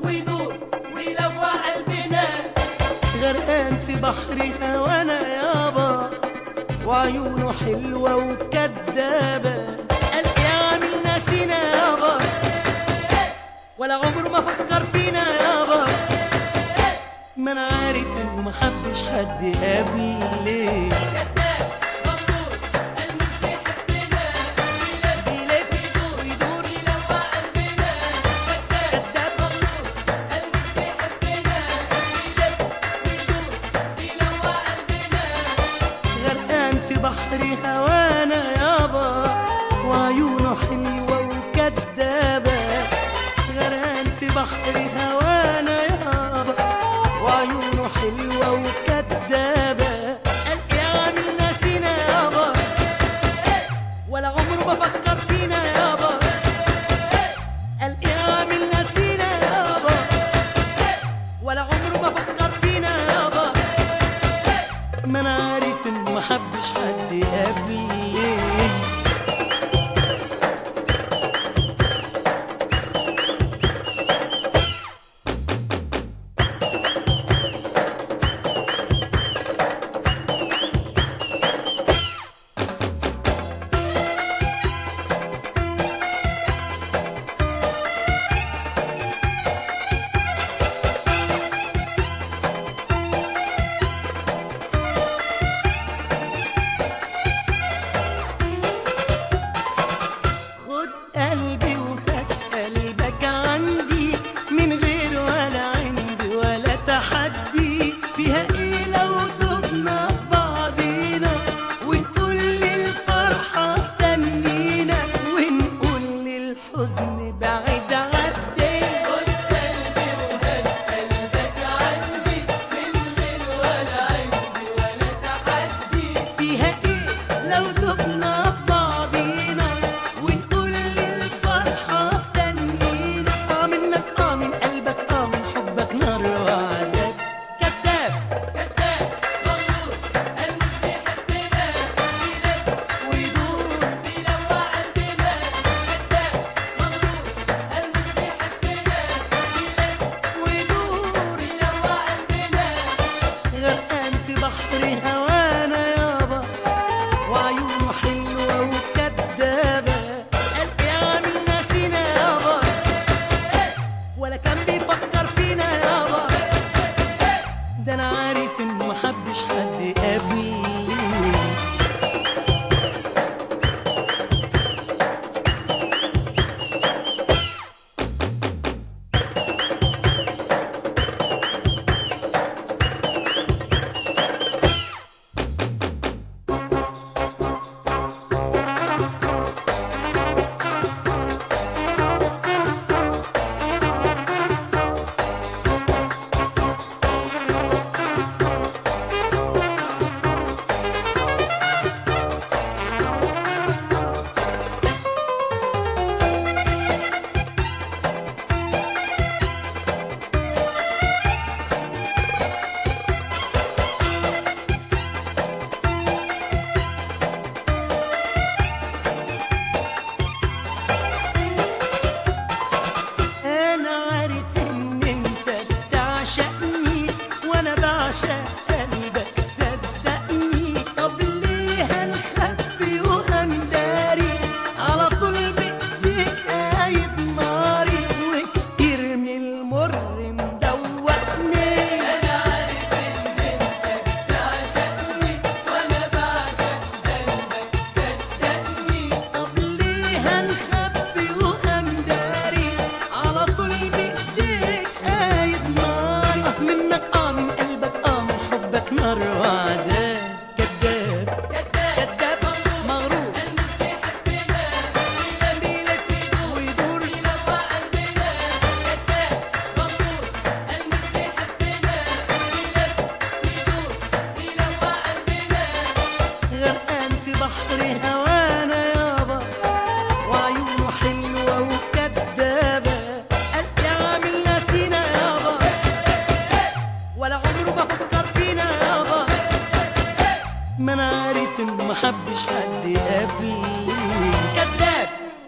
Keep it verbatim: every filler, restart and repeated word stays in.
ويدور ويلوع قلبنا. غرقان في بحر هوانا يابا، وعيونه حلوة وكدابة. قال يعمل ناسينا يابا، ولا عمره ما فكر فينا يابا. ما انا عارف انه ما حبش حد قبلي. بحر هوانا يابا، وعيونه حلوة وكدابة. غرقان في بحر هوانا يابا، وعيونه حلوة وكدابة. قال يعمل ناسينا يابا، ولا عمره ما فكر فينا يابا. قال يعمل ناسينا يابا، ولا عمره ما فكر فينا يابا. ما انا عارف انه ما حبش حد قبلي. قلبي وخد قلبك عندي، من غير ولا عندي ولا تحدي. فيها ايه لو دبنا في بعضينا، ونقول للفرحة استنينا، ونقول للحزن بعيد عدي. خد قلبي وخد قلبك عندي، من غير ولا عندي ولا تحدي. فيها ايه لو دبنا في بعضينا، ونقول للفرحة استنينا. اه منك اه من قلبك اه من حبك نار وعذاب. كذاب كذاب مغرور قال مش بيحبنا، بيلف ويدور بيلوع قلبنا. كذاب مغرور قال مش بيحبنا، بيلف ويدور بيلوع قلبنا. غرقان في بحر هوانا يابا، وعيونه حلوة وكدابة. قال يعمل ناسينا يابا، ولا كان بيفكر فينا يابا. ده انا عارف انه ما حبش حد قبلي. انا عارف ان انت بتعشقني، وانا بعشق قلبك صدقني. طب ليه هنخبي وهنداري، على طول بايديك قايد ناري، وكتير من المر مدوقني. أنا عارف إن أنت بتعشقني، وأنا بعشق قلبك صدقني. طب ليه هنخبي وهنداري، على طول بايديك قايد ناري. اه منك اه من قلبك اه من حبك نار وعذاب. كداب كذاب كداب مغرور قال مش بيحبنا، بيلف بيلف ويدور بيلوع قلبنا. كذاب مغرور قال مش بيحبنا، بيلف بيدور بيلوع قلبنا. غرقان في بحر هوانا يابا، وعيونه حلوة وكدابة. قال يعمل ناسينا يابا، ولا عمره ما فكر فينا يابا. ما انا عارف انه ما حبش حد قبلي. كذاب